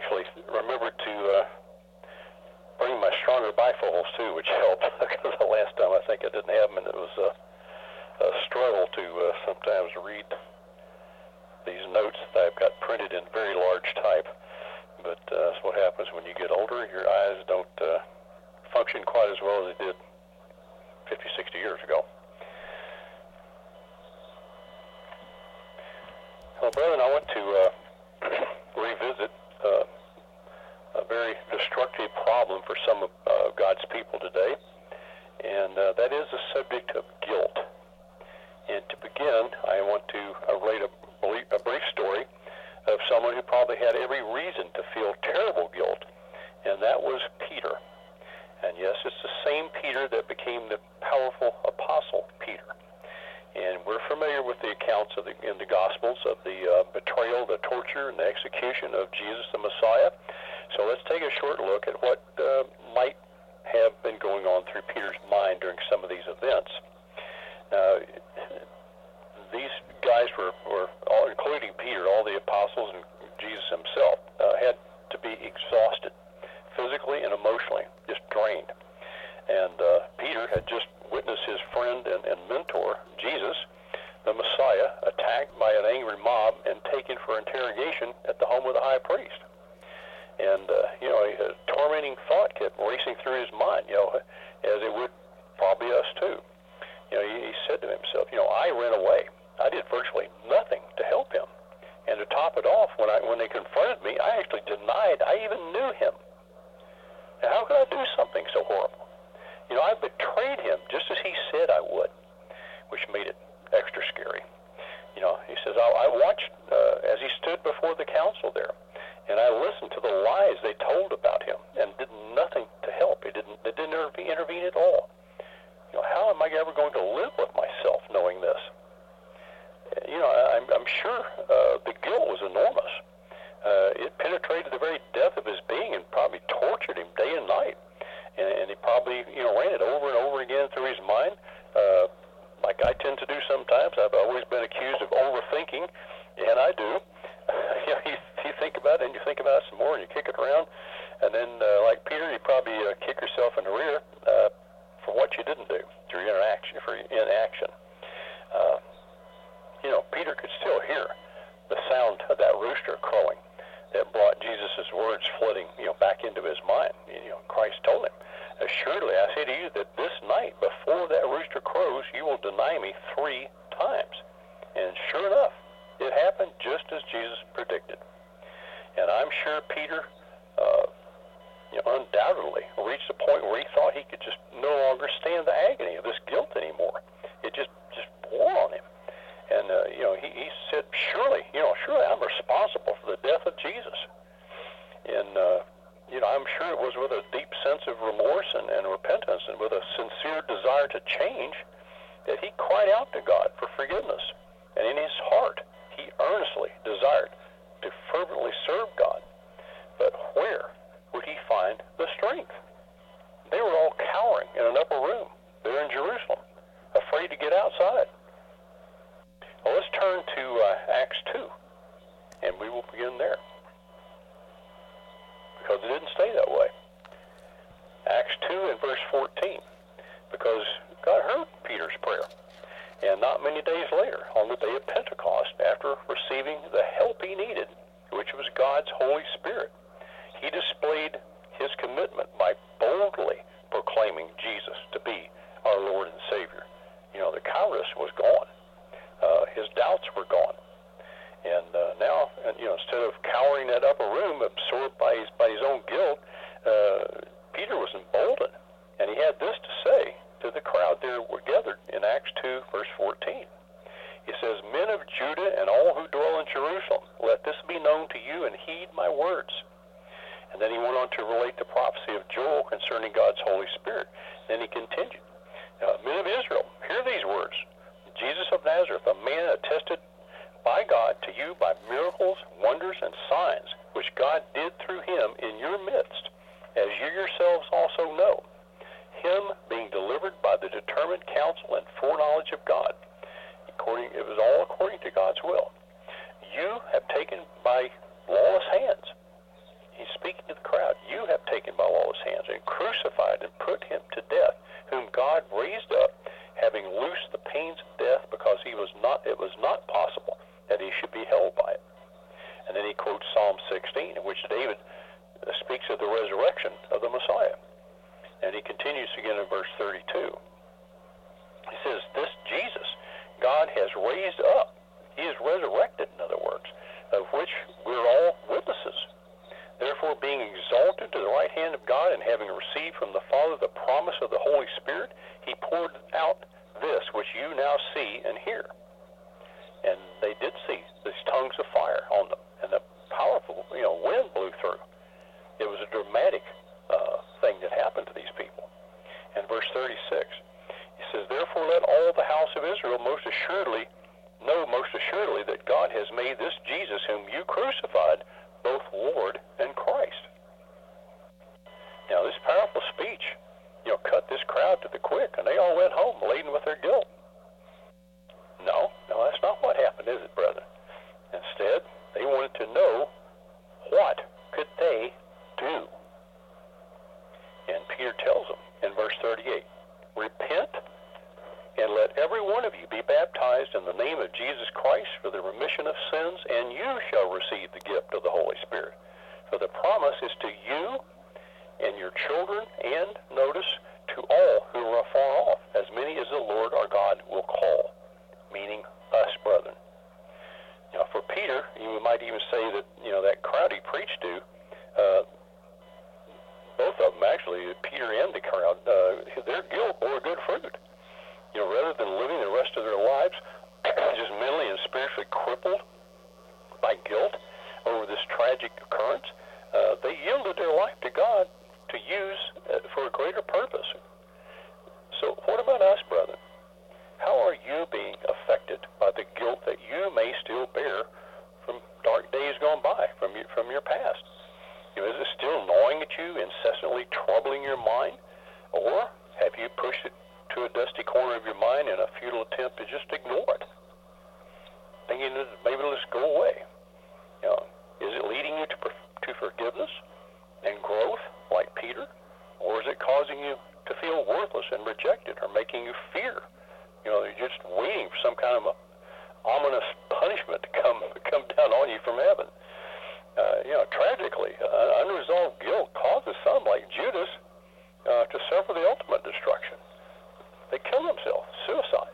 actually remembered to bring my stronger bifocals too, which helped because the last time I think I didn't have them, and it was a struggle to sometimes read these notes that I've got printed in very large type. But that's what happens when you get older. Your eyes don't function quite as well as they did 50, 60 years ago. Well, brethren, I want to revisit a very destructive problem for some of God's people today, and that is the subject of guilt. And to begin, I want to relate a brief story of someone who probably had every reason to feel terrible guilt, and that was Peter. And yes, it's the same Peter that became the powerful apostle Peter. And we're familiar with the accounts in the Gospels of the betrayal, the torture, and the execution of Jesus the Messiah. So let's take a short look at what might have been going on through Peter's mind during some of these events. Now, these guys were all, including Peter, all the apostles and Jesus himself, had to be exhausted physically and emotionally, just drained. And Peter had just witnessed his friend and mentor, Jesus, the Messiah, attacked by an angry mob and taken for interrogation at the home of the high priest. And, a tormenting thought kept racing through his mind, as it would probably us too. He said to himself, I ran away. I did virtually nothing to help him. And to top it off, when they confronted me, I actually denied I even knew him. Now, how could I do something so horrible? I betrayed him just as he said I would, which made it extra scary. He says, I watched as he stood before the council there, and I listened to the lies they told about him and did nothing to help. They didn't intervene at all. How am I ever going to live with myself knowing this? I'm sure the guilt was enormous. It penetrated the very depth of his being and probably tortured him day and night. And he probably, ran it over and over again through his mind, like I tend to do sometimes. I've always been accused of overthinking, and I do. You think about it, and you think about it some more, and you kick it around, and then, like Peter, you probably kick yourself in the rear for what you didn't do, through inaction. Peter could still hear the sound of that rooster crowing that brought Jesus' words flooding, back into his mind. Christ told him, "Assuredly, I say to you that this night, before that rooster crows, you will deny me 3 times." And sure enough, it happened just as Jesus predicted. And I'm sure Peter, undoubtedly reached a point where he thought he could just no longer stand the agony of this guilt anymore. It just bore on him. And, he said, surely I'm responsible for the death of Jesus. And, I'm sure it was with a deep sense of remorse and repentance and with a sincere desire to change that he cried out to God for forgiveness. And in his heart, he earnestly desired to fervently serve God. But where would he find the strength? They were all cowering in an upper room there in Jerusalem, afraid to get outside. Well, let's turn to Acts 2, and we will begin there, because it didn't stay that way. Acts 2 and verse 14, because God heard Peter's prayer, and not many days later, on the day of Pentecost, after receiving the help he needed, which was God's Holy Spirit, he displayed his commitment by boldly proclaiming Jesus to be our Lord and Savior. The cowardice was gone. His doubts were gone. And now, instead of cowering that upper room, absorbed by his own guilt, Peter was emboldened. And he had this to say to the crowd there were gathered in Acts 2, verse 14. He says, "Men of Judah and all who dwell in Jerusalem, let this be known to you and heed my words." And then he went on to relate the prophecy of Joel concerning God's Holy Spirit. Then he continued, "Men of Israel, hear these words. Jesus of Nazareth, a man attested by God to you by miracles, wonders, and signs, which God did through him in your midst, as you yourselves also know. Him being delivered by the determined counsel and foreknowledge of God. It was all according to God's will. You have taken by lawless hands. to the crowd, you have taken by lawless hands and crucified and put him to death, whom God raised up, having loosed the pains of death, because it was not possible that he should be held by it. And then he quotes Psalm 16, in which David speaks of the resurrection of the Messiah. And he continues again in verse 32. He says, this Jesus God has raised up. He is resurrected, in other words, of which we're all witnesses. Therefore, being exalted to the right hand of God, and having received from the Father the promise of the Holy Spirit, he poured out this which you now see and hear. And they did see these tongues of fire on them, and the powerful, wind blew through. It was a dramatic thing that happened to these people. And verse 36, he says, therefore let all the house of Israel know most assuredly that God has made this Jesus, whom you crucified, both Lord and Christ. Now this powerful speech, cut this crowd to the quick, and they all went home laden with their guilt. No, that's not what happened, is it, brethren? Instead, they wanted to know, what could they do? And Peter tells them in verse 38, repent and let every one of you be baptized in the name of Jesus Christ for the remission of sins, and you shall receive the gift of the Holy Spirit. For the promise is to you and your children, and, notice, to all who are afar off, as many as the Lord our God will call, meaning us, brethren. Now, for Peter, you might even say that, that crowd he preached to, both of them actually, Peter and the crowd, their guilt bore good fruit. Rather than living the rest of their lives just mentally and spiritually crippled by guilt over this tragic occurrence, they yielded their life to God to use for a greater purpose. So what about us, brethren? How are you being affected by the guilt that you may still bear from dark days gone by, from your past? Is it still gnawing at you, incessantly troubling your mind? Or have you pushed it to a dusty corner of your mind in a futile attempt to just ignore it, thinking that maybe it'll just go away? Is it leading you to forgiveness and growth, like Peter? Or is it causing you to feel worthless and rejected, or making you fear? You're just waiting for some kind of ominous punishment to come down on you from heaven. Tragically, unresolved guilt causes some, like Judas, to suffer the ultimate destruction. They kill themselves, suicide.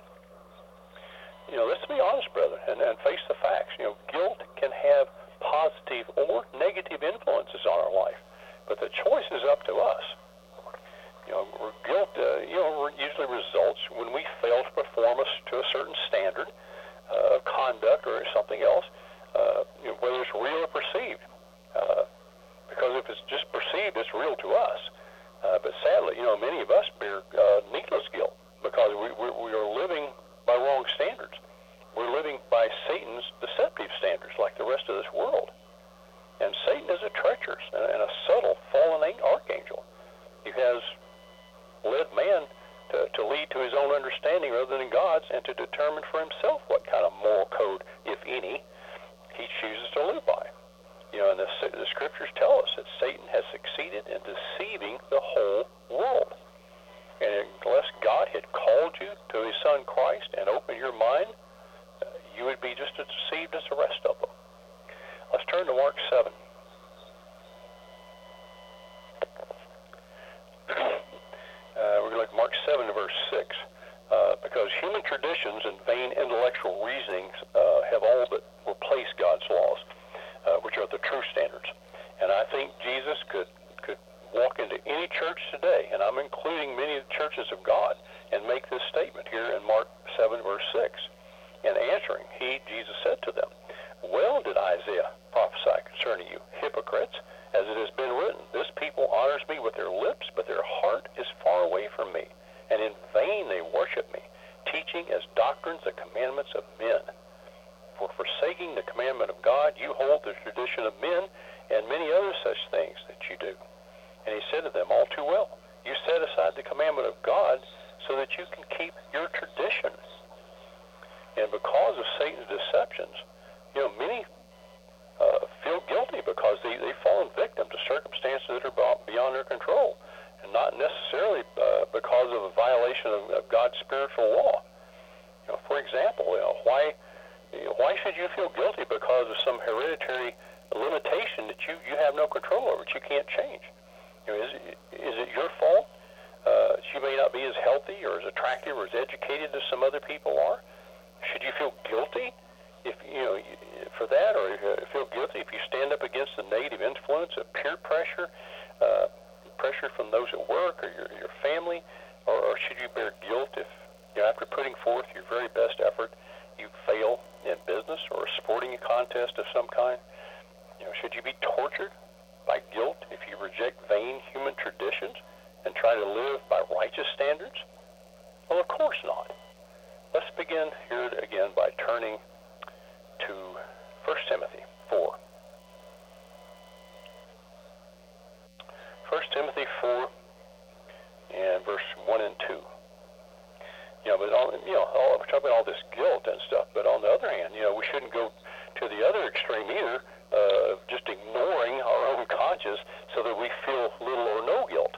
Let's be honest, brethren, and face the facts. Guilt can have positive or negative influences on our life, but the choice is up to us. Guilt, usually results when we fail to perform to a certain standard of conduct or something else, whether it's real or perceived. Because if it's just perceived, it's real to us. But sadly, many of us bear needless guilt because we are living by wrong standards. We're living by Satan's deceptive standards, like the rest of this world. And Satan is a treacherous and a subtle fallen archangel. He has led man to lead to his own understanding rather than God's, and to determine for himself what kind of moral code, if any, he chooses to live by. And the scriptures tell us that Satan has succeeded in deceiving the whole world. And unless God had called you to his Son Christ and opened your mind, you would be just as deceived as the rest of them. Let's turn to Mark 7. We're going to look at Mark 7 verse 6. Because human traditions and vain intellectual reasonings have all but replaced God's laws, which are the true standards. And I think Jesus could walk into any church today, and I'm including many of the churches of God, and make this statement here in Mark 7 verse 6. And answering, Jesus said to them, well did Isaiah prophesy concerning you, hypocrites, as it has been written, this people honors me with their lips, but their heart is far away from me, and in vain they worship me, teaching as doctrines the commandments of men. For forsaking the commandment of God, you hold the tradition of men, and many other such things that you do. And he said to them, all too well, you set aside the commandment of God so that you can keep your tradition. And because of Satan's deceptions, many feel guilty because they've fallen victim to circumstances spiritual law. For example, why should you feel guilty because of some hereditary limitation that you have no control over, that you can't change? Is it your fault that you may not be as healthy or as attractive or as educated as some other people are? Should you feel guilty for that, or feel guilty if you stand up against the negative influence of peer pressure, pressure from those at work or your family, or should you bear guilt if after putting forth your very best effort you fail in business or a sporting contest of some kind? Should you be tortured by guilt if you reject vain human traditions and try to live by righteous standards? Well, of course not. Let's begin here again by turning to 1 Timothy 4. 1 Timothy 4 and verse 1 and 2. But we're talking about all this guilt and stuff, but on the other hand, we shouldn't go to the other extreme either, just ignoring our own conscience so that we feel little or no guilt.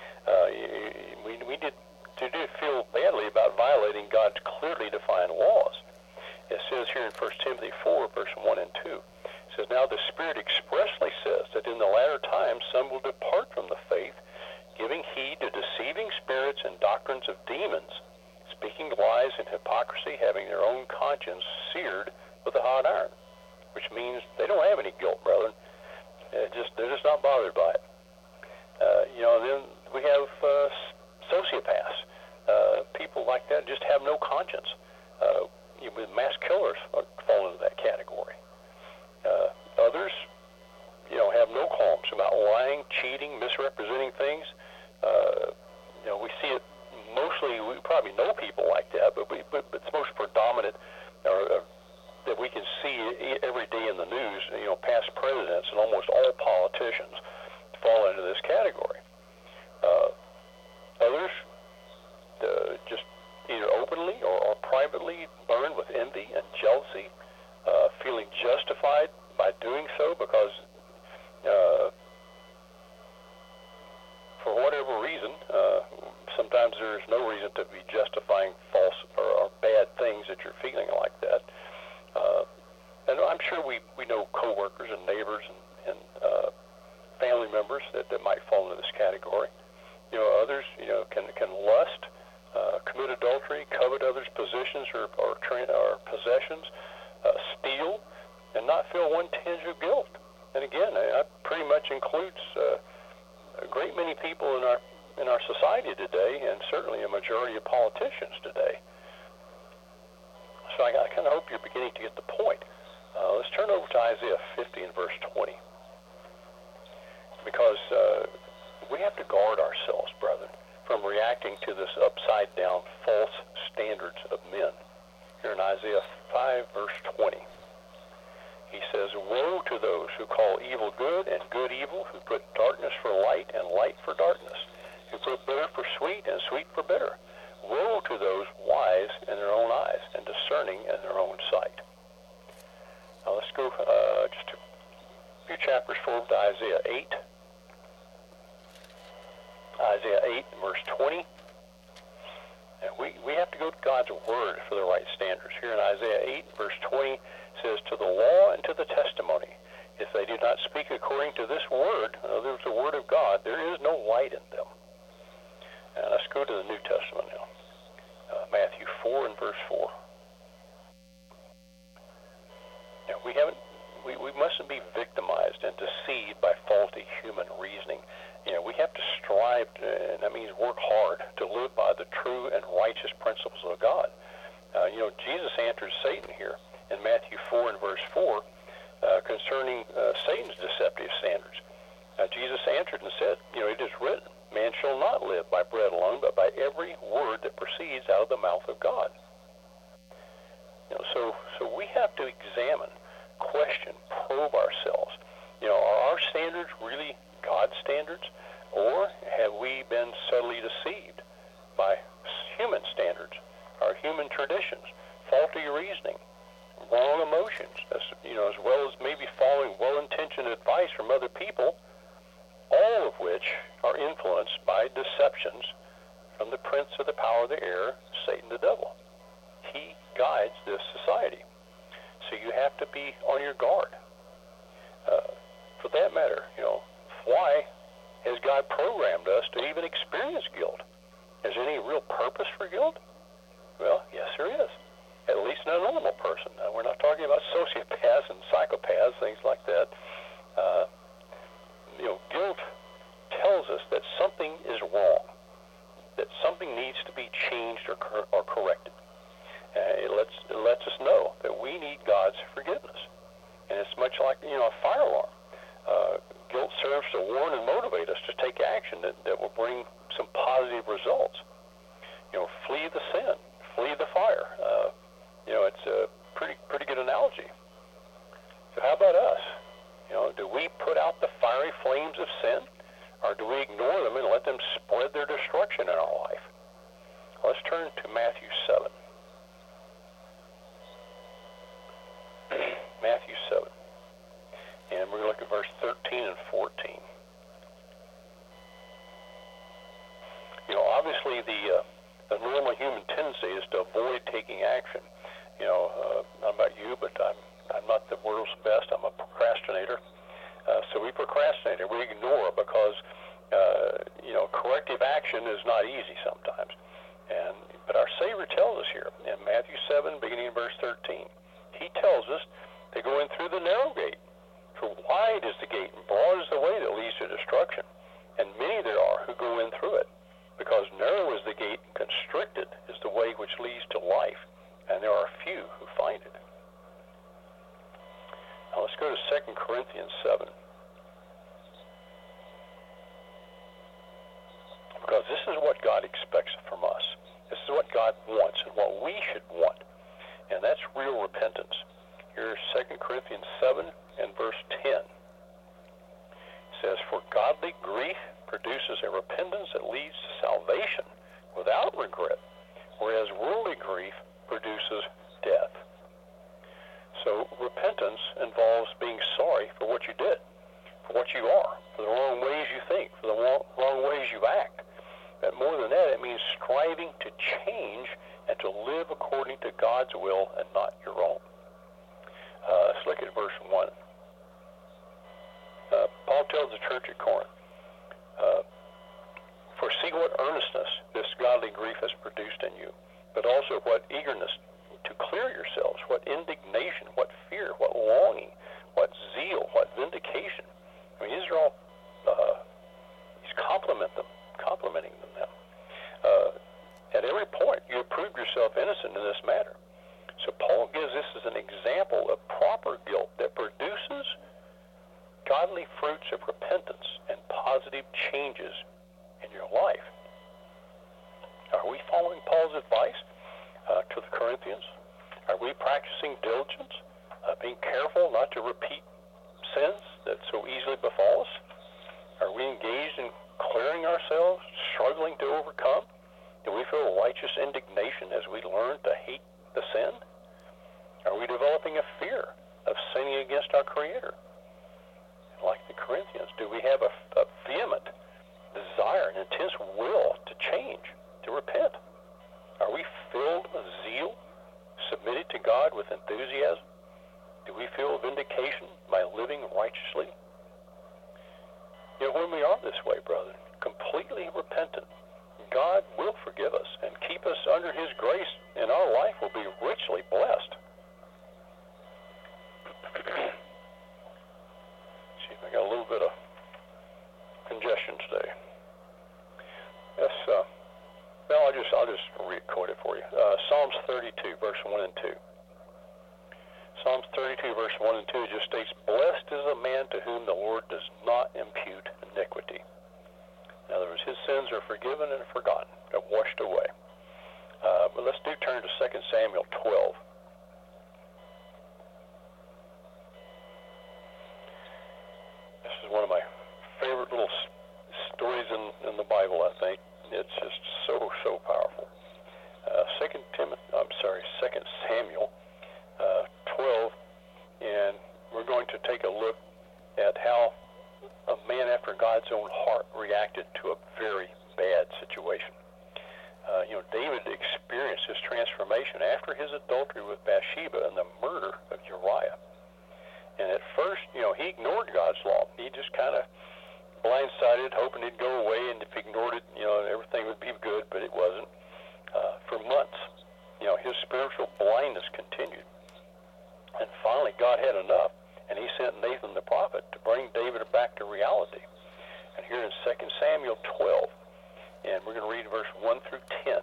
We did feel badly about violating God's clearly defined laws. It says here in 1 Timothy 4, verse 1 and 2, it says, "Now the Spirit expressly says that in the latter times some will depart from the faith, giving heed to deceiving spirits and doctrines of demons, speaking lies and hypocrisy, having their own conscience seared with a hot iron," which means they don't have any guilt, brethren. They're just not bothered by it. Then we have sociopaths. People like that just have no conscience. With mass killers fall into that category. Others, have no qualms about lying, cheating, misrepresenting things. We see it mostly. We probably know people like that, but it's most predominant, that we can see every day in the news. Past presidents and almost all politicians fall into this category. Others just either openly or privately burned with envy and jealousy, feeling justified by doing so because for whatever reason, sometimes there's no reason to be justifying false or bad things that you're feeling like that. And I'm sure we know coworkers and neighbors and family members that might fall into this category. Others, can lust, commit adultery, covet others' positions or possessions, steal, and not feel one tinge of guilt. And again, that pretty much includes a great many people in our society today, and certainly a majority of politicians today. So I kind of hope you're beginning to get the point. Let's turn over to Isaiah 50 and verse 20. Because we have to guard ourselves, brethren, from reacting to this upside-down false standards of men. Here in Isaiah 5, verse 20, he says, "Woe to those who call evil good and good evil, who put darkness for light and light for darkness, who put bitter for sweet and sweet for bitter. Woe to those wise in their own eyes and discerning in their own sight." Now let's go just a few chapters forward to Isaiah 8. Isaiah 8, verse 20. And we have to go to God's word for the right standards. Here in Isaiah 8, verse 20, it says, "To the law and to the testimony, if they do not speak according to this word," in other words, the word of God, "there is no light in them." And let's go to the New Testament now. Matthew 4 and verse 4. Now, we mustn't be victimized and deceived by faulty human reasoning. We have to strive, and that means work hard, to live by the true and righteous principles of God. Jesus answers Satan here in Matthew 4 and verse 4 concerning Satan's deceptive standards. Jesus answered and said, "It is written, man shall not live by bread alone, but by every word that proceeds out of the mouth of God." So we have to examine, question, probe ourselves. Are our standards really God's standards, or have we been subtly deceived by human standards, our human traditions, faulty reasoning, wrong emotions, as well as maybe following well-intentioned advice from other people, all of which are influenced by deceptions from the prince of the power of the air, Satan the devil. He guides this society. So you have to be on your guard. For that matter, why has God programmed us to even experience guilt? Is there any real purpose for guilt? Well, yes, there is. At least in a normal person. Now, we're not talking about sociopaths and psychopaths, things like that. Guilt tells us that something is wrong, that something needs to be changed or corrected. It lets us know that we need God's forgiveness. And it's much like, a fire alarm. Guilt serves to warn and motivate us to take action that will bring some positive results. Flee the sin, flee the fire. It's a pretty good analogy. So how about us? Do we put out the fiery flames of sin, or do we ignore them and let them spread their destruction in our life? Let's turn to Matthew 7. Matthew 7. And we're going to look at verse 13 and 14. Obviously the normal human tendency is to avoid taking action. I don't know about you, but I'm not the world's best. I'm a procrastinator. So we procrastinate, we ignore because, corrective action is not easy sometimes. But our Savior tells us here in Matthew 7, beginning in verse 13, he tells us to go in through the narrow gate. For wide is the gate and broad is the way that leads to destruction, and many there are who go in through it. Because narrow is the gate and constricted is the way which leads to life, and there are few who find it. Now let's go to 2 Corinthians 7. Because this is what God expects from us. This is what God wants and what we should want. And that's real repentance. Here's 2 Corinthians 7 and verse 10. It says, For godly grief produces a repentance that leads to salvation without regret, whereas worldly grief produces death. So repentance involves being sorry for what you did, for what you are, for the wrong ways you think, for the wrong ways you act. But more than that, it means striving to change and to live according to God's will and not your own. Let's look at verse 1. Paul tells the church at Corinth, For see what earnestness this godly grief has produced in you, but also what eagerness to clear yourselves, what indignation, what fear, what longing, what zeal, what vindication. I mean, these are all, he's complimenting them now. At every point, you proved yourself innocent in this matter. So Paul gives this as an example of proper guilt that produces godly fruits of repentance and positive changes in your life. Are we following Paul's advice to the Corinthians? Are we practicing diligence, being careful not to repeat sins that so easily befall us? Are we engaged in clearing ourselves, struggling to overcome? Do we feel righteous indignation as we learn to hate the sin? Are we developing a fear of sinning against our Creator? Like the Corinthians, do we have a vehement desire, an intense will to change, to repent? Are we filled with zeal, submitted to God with enthusiasm? Do we feel vindication by living righteously? When we are this way, brethren, completely repentant, God will forgive us and keep us under His grace, and our life will be richly blessed. I got a little bit of congestion today. Yes, I'll just re-quote it for you. Psalms 32, verse 1 and 2. Psalms 32, verse 1 and 2 just states, Blessed is the man to whom the Lord does not impute iniquity. In other words, his sins are forgiven and forgotten, they're washed away. But let's turn to 2 Samuel 12. This is one of my favorite little stories in the Bible, I think. It's just so powerful. 2 Samuel 12, and we're going to take a look at how a man after God's own heart reacted to a very bad situation. David experienced his transformation after his adultery with Bathsheba and the murder of Uriah. And at first, he ignored God's law. He just kind of blindsided, hoping it'd go away, and if he ignored it, everything would be good, but it wasn't. For months, his spiritual blindness continued. And finally, God had enough, and he sent Nathan the prophet to bring David back to reality. And here in 2 Samuel 12, and we're going to read verse 1 through 10.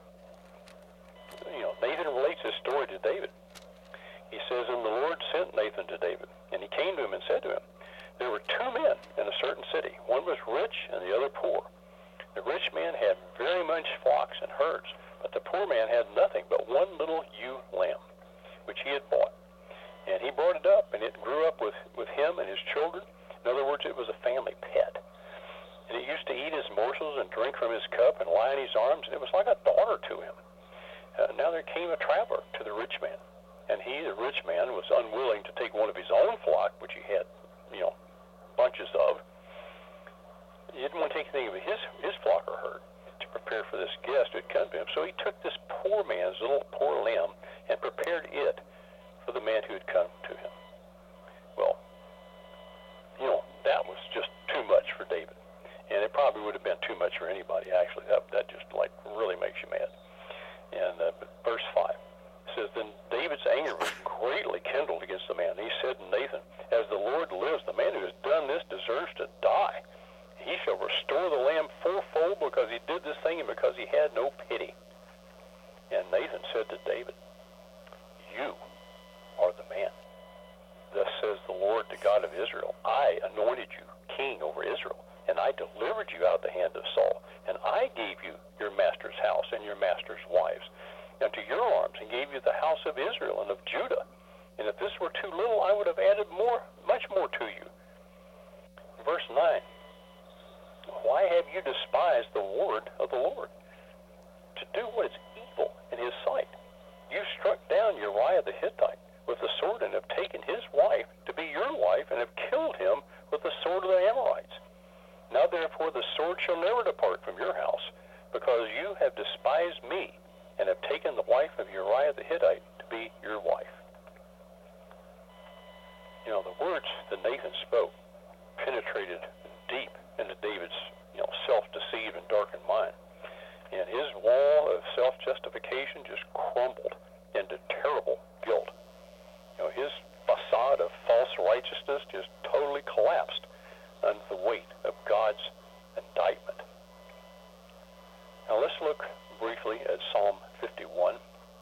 Nathan relates his story to David. He says, "And the Lord sent Nathan to David, and he came to him and said to him, there were two men in a certain city. One was rich and the other poor. The rich man had very much flocks and herds, but the poor man had nothing but one little ewe lamb, which he had bought. And he brought it up, and it grew up with him and his children. In other words, it was a family pet. And it used to eat his morsels and drink from his cup and lie in his arms, and it was like a daughter to him. Now there came a traveler to the rich man, and he, the rich man, was unwilling to take one of his own flock, which he had, bunches of. He didn't want to take anything of his flock or herd to prepare for this guest who had come to him. So he took this poor man's little poor lamb and prepared it for the man who had come to him. Well, that was just too much for David. And it probably would have been too much for anybody, actually. That just, really makes you mad. And verse 5 says, Then David's anger was greatly kindled against the man. He said to Nathan, As the Lord lives, the man who has done this deserves to die. He shall restore the lamb fourfold because he did this thing and because he had no pity. And Nathan said to David, You are the man. Thus says the Lord, the God of Israel, I anointed you king over Israel, and I delivered you out of the hand of Saul, and I gave you your master's house and your master's wives into your arms, and gave you the house of Israel and of Judah. And if this were too little, I would have added much more to you. Verse 9, Why have you despised the word of the Lord, to do what is evil in his sight? You struck down Uriah the Hittite with the sword, and have taken his wife to be your wife, and have killed him with the sword of the Amorites. Now therefore the sword shall never depart from your house, because you have despised me, and have taken the wife of Uriah the Hittite to be your wife. The words that Nathan spoke penetrated deep into David's, self-deceived and darkened mind. And his wall of self-justification just crumbled into terrible guilt. His facade of false righteousness just totally collapsed under the weight of God's indictment. Now let's look briefly at Psalm 51.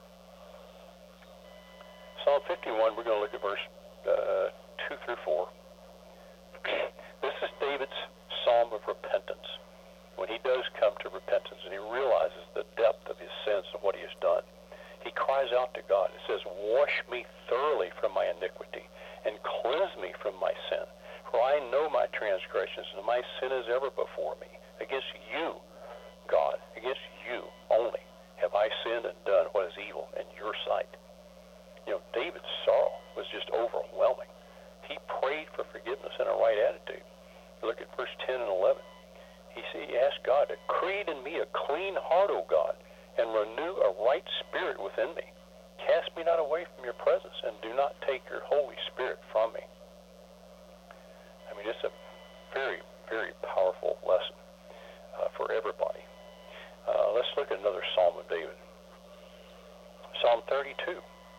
Psalm 51, we're going to look at verse 2 through 4. This is David's psalm of repentance. When he does come to repentance and he realizes the depth of his sins and what he has done, he cries out to God. It says, Wash me thoroughly from my iniquity and cleanse me from my sin. For I know my transgressions, and my sin is ever before me. Against you, God, against you only have I sinned and done what is evil in your sight. David's sorrow was just overwhelming. He prayed for forgiveness and a right attitude. Look at verse 10 and 11. He asked God to create in me a clean heart, O God, and renew a right spirit within me. Cast me not away from your presence, and do not take your Holy Spirit from me. It's a very, very powerful lesson for everybody. Let's look at another Psalm of David. Psalm 32.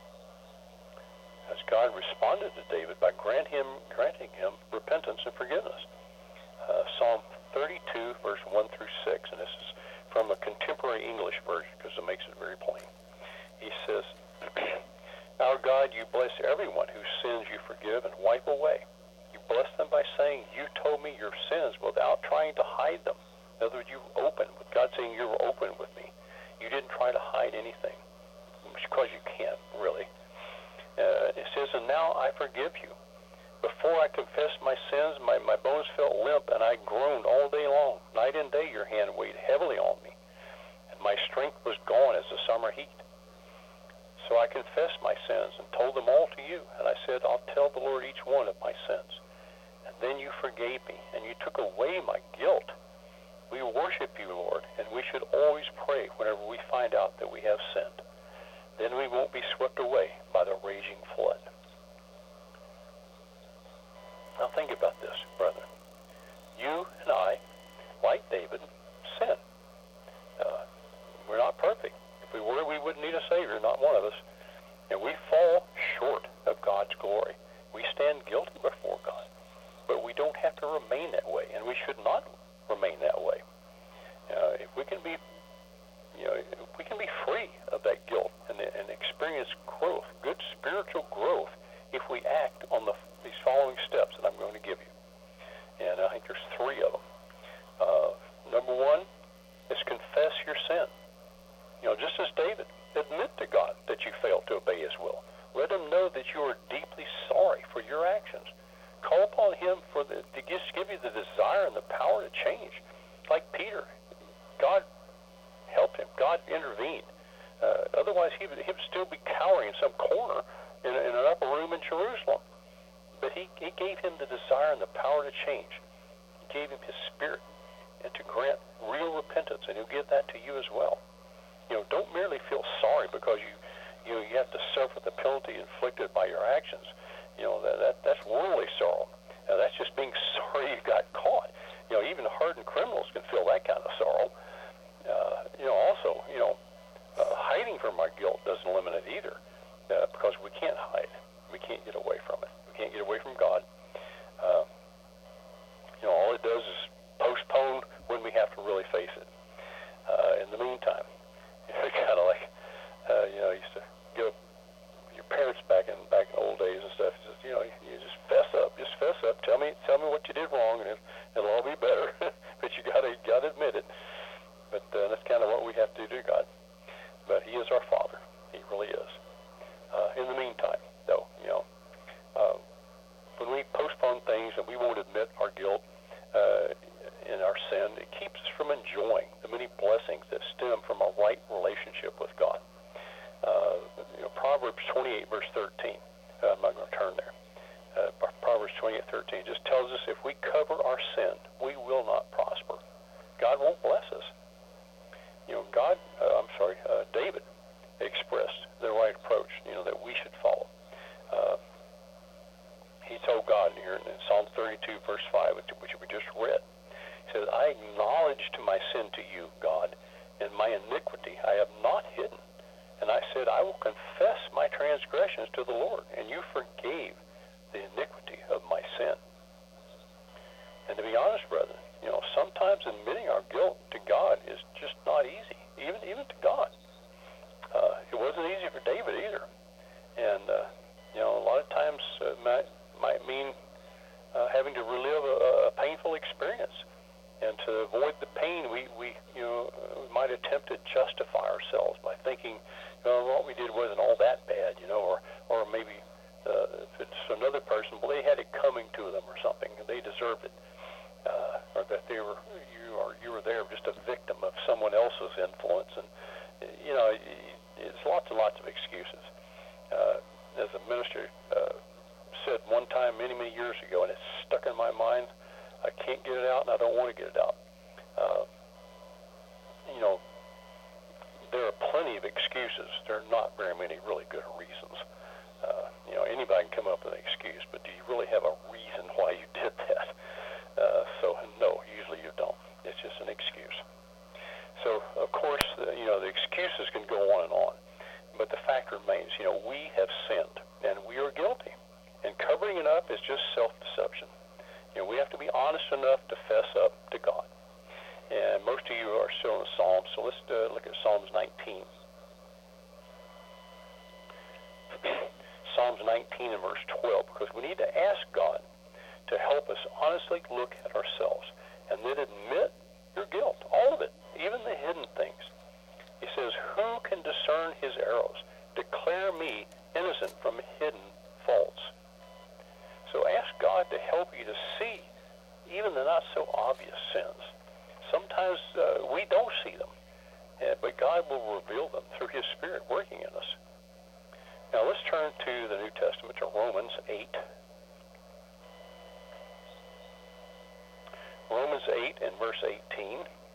As God responded to David by granting him repentance and forgiveness. Psalm 32, verse 1 through 6, and this is from a contemporary English version because it makes it very plain. He says, Our God, you bless everyone whose sins you forgive and wipe away. You bless them by saying, You told me your sins without trying to hide them. In other words, you opened, with God saying you were open with me. You didn't try to hide anything, because you can't, really. It says, And now I forgive you. Before I confessed my sins, my bones felt limp, and I groaned all day long. Night and day your hand weighed heavily on me, and my strength was gone as the summer heat. So I confessed my sins and told them all to you, and I said, I'll tell the Lord each one of my sins. And then you forgave me, and you took away my guilt. We worship you, Lord, and we should always pray whenever we find out that we have sinned. Then we won't be swept away by the raging flood. Now think about this, brethren. You and I, like David, sin. We're not perfect. If we were, we wouldn't need a Savior, not one of us. And we fall short of God's glory. We stand guilty before God. But we don't have to remain that way, and we should not remain that way. If we can be, if we can be free of that guilt and experience growth, good spiritual growth, if we act on these following steps that I'm going to give you. And I think there's 3 of them. Number 1 is confess your sin. Just as David, admit to God that you failed to obey his will. Let him know that you are deeply sorry for your actions. Call upon him to just give you the desire and the power to change. Like Peter, God helped him. God intervened. Otherwise, he would still be cowering in some corner in an upper room in Jerusalem. But he gave him the desire and the power to change. He gave him his spirit and to grant real repentance, and he'll give that to you as well. Don't merely feel sorry because you have to suffer the penalty inflicted by your actions. That's worldly sorrow. That's just being sorry you got caught. Even hardened criminals can feel that kind of sorrow. Also, hiding from our guilt doesn't eliminate either, because we can't hide. We can't get away from it. We can't get away from God. All it does is postpone when we have to really face it. In the meantime, kind of like, I used to go your parents back in old days and stuff. You just fess up. Just fess up. Tell me what you did wrong, and it'll all be better. But you gotta admit it. But that's kind of what we have to do to God. But He is our Father. He really is. In the meantime, though, when we postpone things and we won't admit our guilt in our sin, it keeps us from enjoying the many blessings that stem from a right relationship with God. Proverbs 28, verse 13. I'm not going to turn there. Proverbs 28:13 just tells us if we cover our sin, we will not prosper. God won't bless us. David expressed the right approach, that we should follow. He told God here in Psalm 32, verse 5, which we just read, he says, I acknowledge to my sin to you, God, and my iniquity I have not hidden. And I said, I will confess my transgressions to the Lord, and you forgave the iniquity of my sin. And to be honest, brethren, sometimes admitting our guilt to God is just not easy, even to God. It wasn't easy for David either. And, a lot of times it might mean having to relive a painful experience. And to avoid the pain, we might attempt to justify ourselves by thinking, what we did wasn't all that bad, or maybe if it's another person, well, they had it coming to them or something, and they deserved it, or that you were there just a victim of someone else's influence, and it's lots and lots of excuses. As a minister said one time many years ago, and it's stuck in my mind, I can't get it out, and I don't want to get it out. There are plenty of excuses. There are not very many really good reasons. Anybody can come up with an excuse, but do you really have a reason why you did that? So no, usually you don't. It's just an excuse. So of course, the excuses can go on and on, but the fact remains, we have sinned and we are guilty, and covering it up is just self-deception. We have to be honest enough to fess up to God. And most of you are still in the Psalms, so let's look at Psalms 19. Psalms 19 and verse 12, because we need to ask God to help us honestly look at ourselves and then admit your guilt, all of it, even the hidden things. He says, who can discern his arrows? Declare me innocent from hidden faults. So ask God to help you to see even the not-so-obvious sins. Sometimes we don't see them, but God will reveal them through His Spirit working in us. Now let's turn to the New Testament, to Romans 8. Romans 8 and verse 18.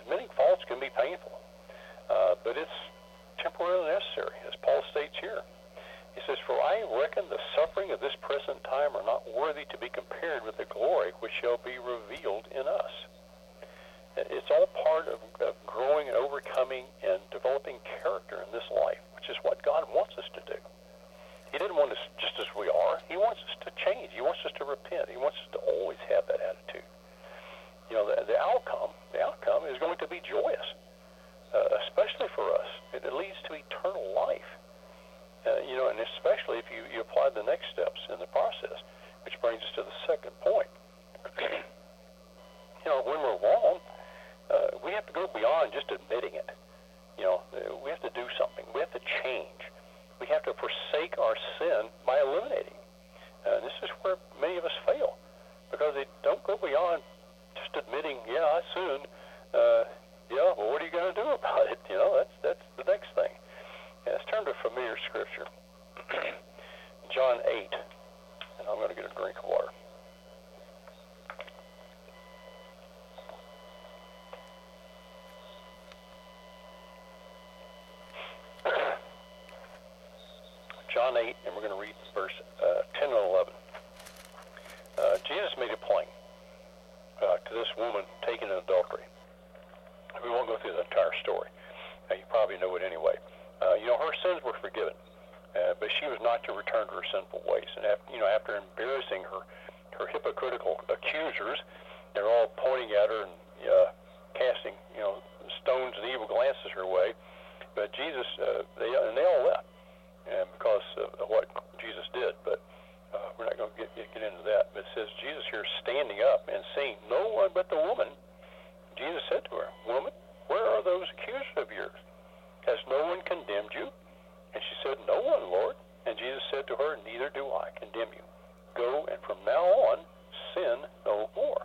admitting faults can be painful, but it's temporarily necessary, as Paul states here. He says, "For I reckon the suffering of this present time are not worthy to be compared with the glory which shall be revealed in us." It's all part of growing and overcoming and developing character in this life, which is what God wants us to do. He didn't want us just as we are. He wants us to change. He wants us to repent. He wants us to always have that attitude. The outcome is going to be joyous, especially for us. It leads to eternal life. And especially if you apply the next steps in the process, which brings us to the second point. When we're wrong, we have to go beyond just admitting it. We have to do something. We have to change. We have to forsake our sin by eliminating. This is where many of us fail, because they don't go beyond just admitting, yeah, I sinned. Well, what are you going to do about it? That's the next thing. Let's turn to familiar scripture. John 8, and I'm going to get a drink of water. John 8, and we're going to read verse 10 and 11. Jesus made it plain to this woman taken in adultery. We won't go through the entire story. You probably know it anyway. Her sins were forgiven, but she was not to return to her sinful ways. And after embarrassing her hypocritical accusers, they're all pointing at her and casting stones and evil glances her way. But Jesus, they all left, and because of what Jesus did. But we're not going to get into that. But it says Jesus here standing up and seeing no one but the woman. Jesus said to her, "Woman, where are those accusers of yours? Has no one condemned you?" And she said, "No one, Lord." And Jesus said to her, "Neither do I condemn you. Go, and from now on, sin no more."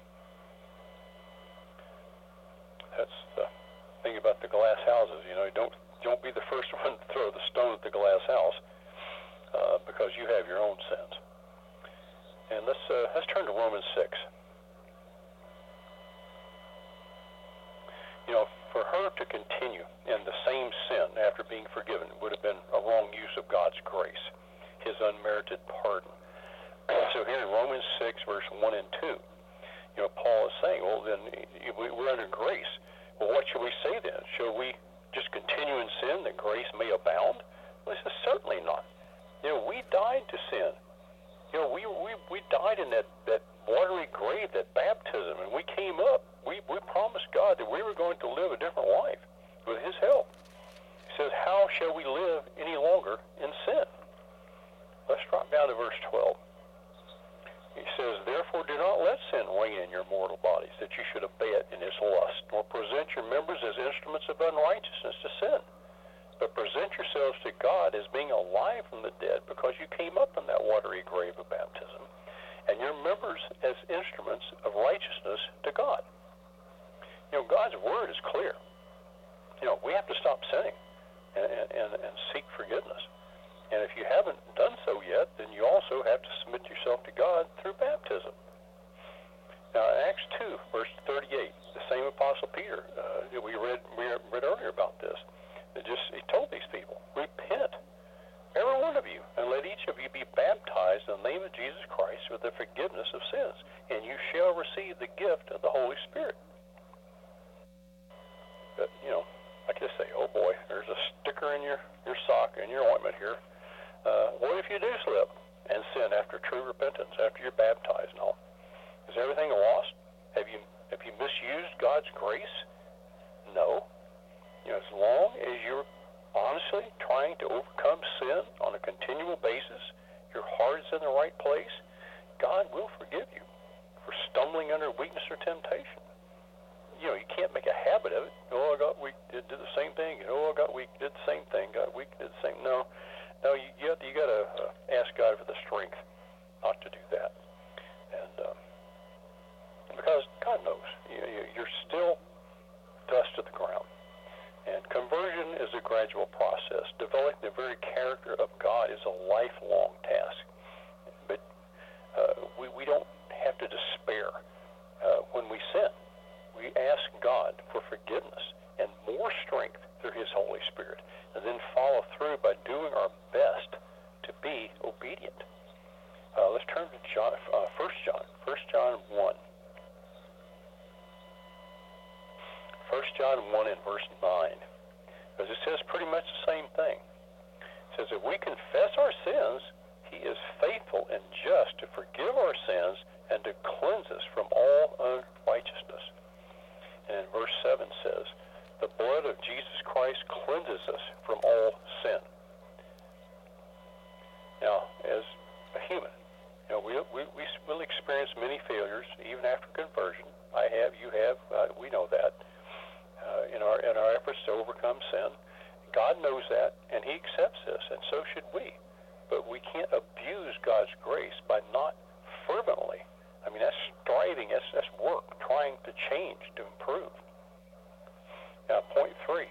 That's the thing about the glass houses. Don't be the first one to throw the stone at the glass house, because you have your own sins. And let's turn to Romans 6. For her to continue in the same sin after being forgiven would have been a wrong use of God's grace, his unmerited pardon. So here in Romans 6, verse 1 and 2, Paul is saying, well, then we're under grace. Well, what should we say then? Shall we just continue in sin that grace may abound? Well, he says, certainly not. We died to sin. We died in that watery grave, that baptism, and we came up. We promised God that we were going to live a different life with his help. He says, how shall we live any longer in sin? Let's drop down to verse 12. He says, therefore do not let sin reign in your mortal bodies, that you should obey it in its lust, nor present your members as instruments of unrighteousness to sin. But present yourselves to God as being alive from the dead, because you came up in that watery grave of baptism, and your members as instruments of righteousness to God. God's word is clear. We have to stop sinning and seek forgiveness. And if you haven't done so yet, then you also have to submit yourself to God through baptism. Now, Acts 2, verse 38, the same Apostle Peter, we read earlier about this. He told these people, repent, every one of you, and let each of you be baptized in the name of Jesus Christ for the forgiveness of sins, and you shall receive the gift of the Holy Spirit. But, I could just say, oh boy, there's a sticker in your sock and your ointment here. What if you do slip and sin after true repentance, after you're baptized and all? Is everything lost? Have you misused God's grace? No. As long as you're honestly trying to overcome sin on a continual basis, your heart is in the right place, God will forgive you for stumbling under weakness or temptation. You can't make a habit of it. Oh, I got weak, did the same thing. I got weak, did the same thing. Got weak, did the same. No, you got to ask God for the strength not to do that. And because God knows you're still dust to the ground. And conversion is a gradual process. Developing the very character of God is a lifelong task. But we don't have to despair when we sin. We ask God for John 1 and verse 9, because it says pretty much the same thing. It says, if we confess our sins, he is faithful and just to forgive our sins and to cleanse us from all unrighteousness. And verse 7 says, the blood of Jesus Christ cleanses us from all sin. Now, as a human, we will experience many failures, even after conversion. I have, you have, we know that, in our efforts to overcome sin. God knows that, and he accepts this, and so should we. But we can't abuse God's grace by not fervently. I mean, that's striving, that's work, trying to change, to improve. Now, point 3.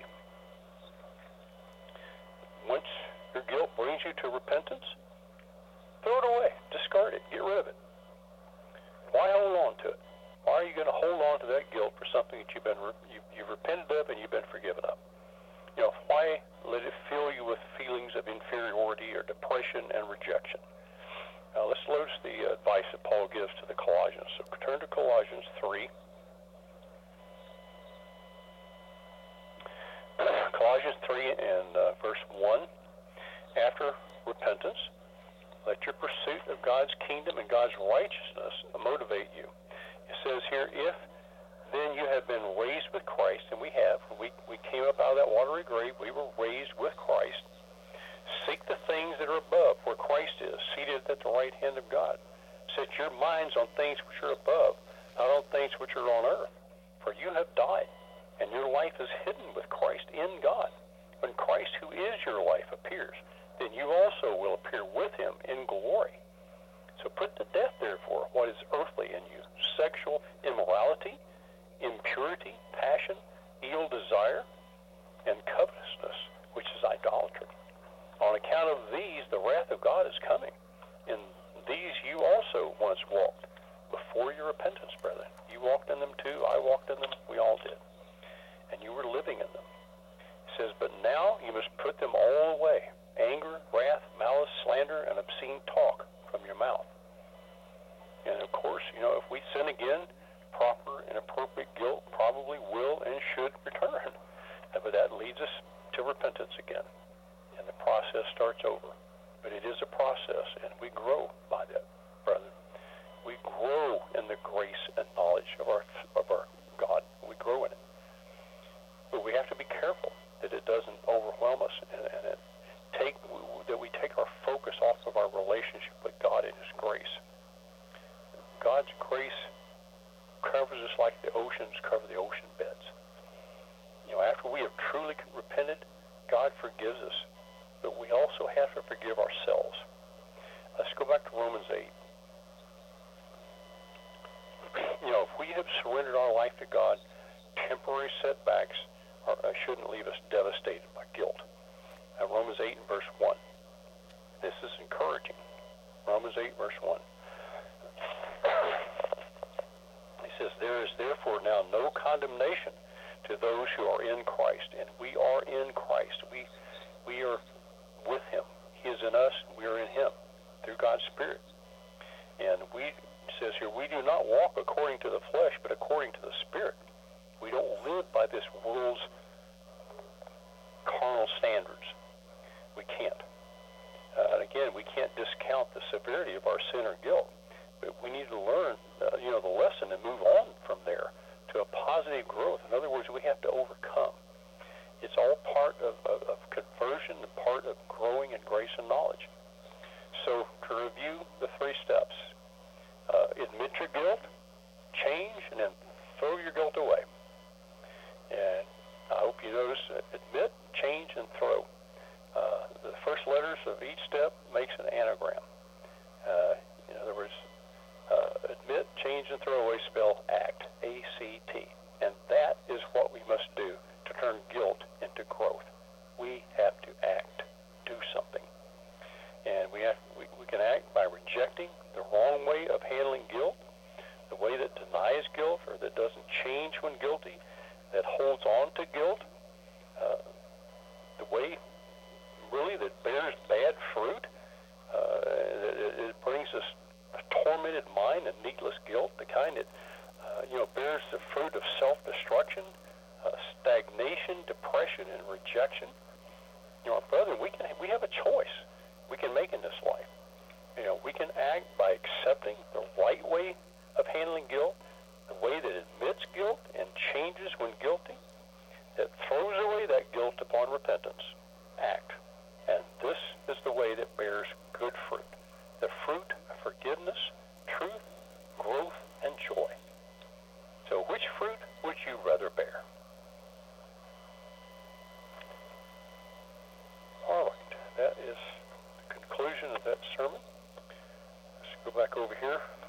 Once your guilt brings you to repentance, throw it away, discard it, get rid of it. Why hold on to it? Why are you going to hold on to that guilt for something that you've repented of and you've been forgiven of? Why let it fill you with feelings of inferiority or depression and rejection? Now, let's notice the advice that Paul gives to the Colossians. So turn to Colossians 3. Colossians 3 and verse 1. After repentance, let your pursuit of God's kingdom and God's righteousness motivate you. It says here, if then you have been raised with Christ, and we have. When we came up out of that watery grave, we were raised with Christ. Seek the things that are above, where Christ is, seated at the right hand of God. Set your minds on things which are above, not on things which are on earth. For you have died, and your life is hidden with Christ in God. When Christ, who is your life, appears, then you also will appear with him in glory. So put to death, therefore, what is earthly in you, sexual immorality, impurity, passion, evil desire, and covetousness, which is idolatry. On account of these, the wrath of God is coming. In these you also once walked before your repentance, brethren. You walked in them too. I walked in them. We all did. And you were living in them. It says, but now you must put them all away. Anger, wrath, malice, slander, and obscene talk from your mouth. And of course, if we sin again, proper and appropriate guilt probably will and should return. But that leads us to repentance again. And the process starts over. But it is a process, and we grow by that, brother. We grow in the grace and knowledge of our God. We grow in it. But we have to be careful that it doesn't overwhelm us and that we take our focus off of our relationship with God and his grace. God's grace covers us like the oceans cover the ocean beds. After we have truly repented, God forgives us, but we also have to forgive ourselves. Let's go back to Romans 8. If we have surrendered our life to God, temporary setbacks shouldn't leave us devastated by guilt. Romans 8 and verse 1. This is encouraging. Romans 8 verse 1. He says, there is therefore now no condemnation to those who are in Christ. And we are in Christ. We are with him. He is in us. We are in him through God's Spirit. And it says here, we do not walk according to the flesh, but according to the Spirit. We don't live by this world's carnal standards. We can't. And again, we can't discount the severity of our sin or guilt. But we need to learn, the lesson and move on from there to a positive growth. In other words, we have to overcome. It's all part of conversion and part of growing in grace and knowledge. So to review the 3 steps, admit your guilt, change, and then throw your guilt away. And I hope you notice admit, change, and throw. The first letters of each step makes an anagram. In other words, admit, change, and throw away spell ACT, A-C-T. And that is what we must do to turn guilt into growth. We have to act, do something. And we can act by rejecting the wrong way of handling guilt, the way that denies guilt or that doesn't change when guilty, that holds on to guilt, the way really that bears bad fruit, it brings us a tormented mind and needless guilt, the kind that bears the fruit of self-destruction, of that sermon. Let's go back over here.